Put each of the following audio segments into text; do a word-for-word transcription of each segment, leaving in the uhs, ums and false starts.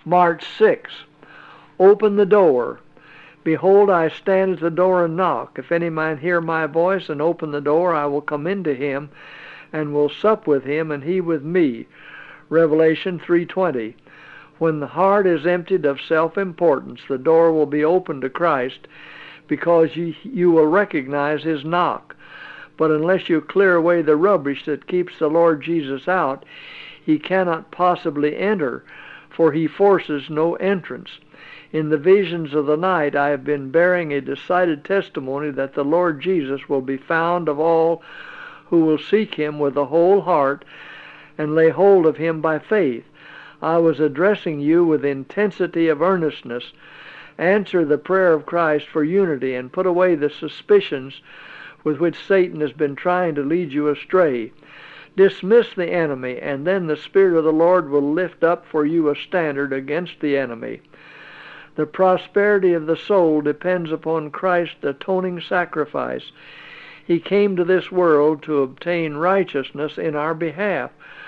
March sixth. Open the door. Behold, I stand at the door and knock. If any man hear my voice and open the door, I will come into him and will sup with him and he with me. Revelation three twenty. When the heart is emptied of self-importance, the door will be open to Christ because you, you will recognize his knock. But unless you clear away the rubbish that keeps the Lord Jesus out, he cannot possibly enter, for he forces no entrance. In the visions of the night I have been bearing a decided testimony that the Lord Jesus will be found of all who will seek him with the whole heart and lay hold of him by faith. I was addressing you with intensity of earnestness. Answer the prayer of Christ for unity and put away the suspicions with which Satan has been trying to lead you astray. Dismiss the enemy, and then the Spirit of the Lord will lift up for you a standard against the enemy. The prosperity of the soul depends upon Christ's atoning sacrifice. He came to this world to obtain righteousness in our behalf.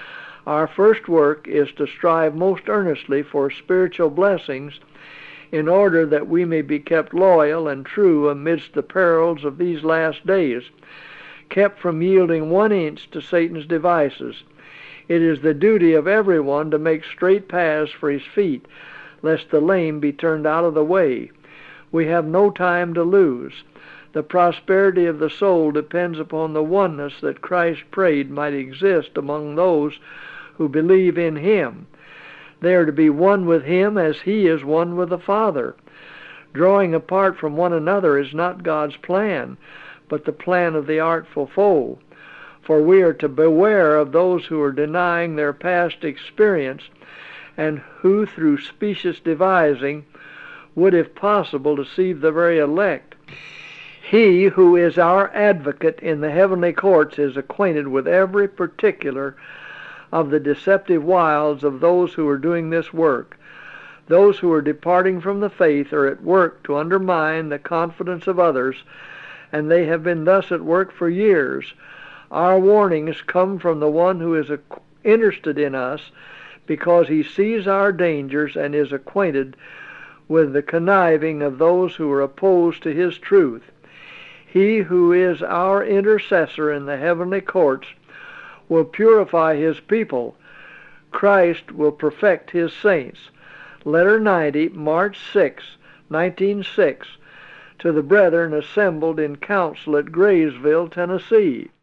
Our first work is to strive most earnestly for spiritual blessings in order that we may be kept loyal and true amidst the perils of these last days, kept from yielding one inch to Satan's devices. It is the duty of everyone to make straight paths for his feet, lest the lame be turned out of the way. We have no time to lose. The prosperity of the soul depends upon the oneness that Christ prayed might exist among those who believe in him. They are to be one with him as he is one with the Father. Drawing apart from one another is not God's plan, but the plan of the artful foe. For we are to beware of those who are denying their past experience and who, through specious devising, would, if possible, deceive the very elect. He who is our advocate in the heavenly courts is acquainted with every particular of the deceptive wiles of those who are doing this work. Those who are departing from the faith are at work to undermine the confidence of others, and they have been thus at work for years. Our warnings come from the one who is interested in us, because he sees our dangers and is acquainted with the conniving of those who are opposed to his truth. He who is our intercessor in the heavenly courts will purify his people. Christ will perfect his saints. Letter ninety, March sixth, nineteen oh six, to the brethren assembled in council at Graysville, Tennessee.